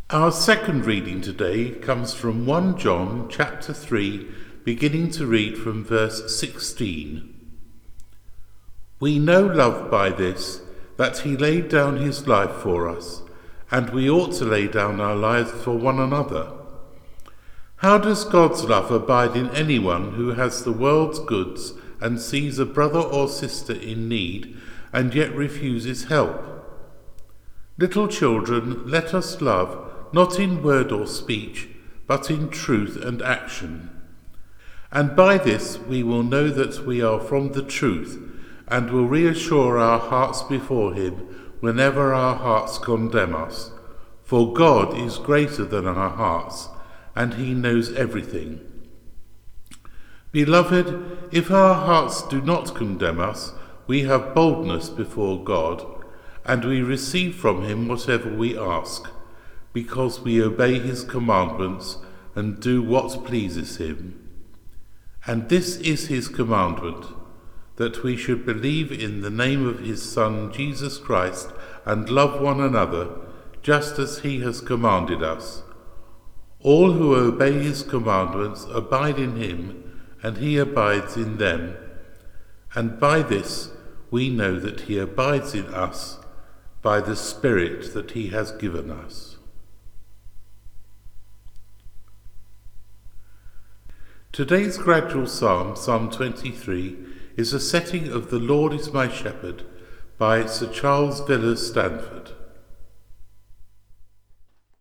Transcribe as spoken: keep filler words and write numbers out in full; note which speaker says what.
Speaker 1: Our second reading today comes from First John chapter three, beginning to read from verse sixteen. We know love by this, that he laid down his life for us, and we ought to lay down our lives for one another. How does God's love abide in anyone who has the world's goods and sees a brother or sister in need and yet refuses help? Little children, let us love, not in word or speech, but in truth and action. And by this we will know that we are from the truth, and will reassure our hearts before him whenever our hearts condemn us. For God is greater than our hearts, and he knows everything. Beloved, if our hearts do not condemn us, we have boldness before God, and we receive from him whatever we ask, because we obey his commandments and do what pleases him. And this is his commandment, that we should believe in the name of his Son, Jesus Christ, and love one another, just as he has commanded us. All who obey his commandments abide in him, and he abides in them. And by this we know that he abides in us, by the Spirit that he has given us. Today's gradual psalm, Psalm twenty-three, is a setting of The Lord is My Shepherd by Sir Charles Villiers Stanford.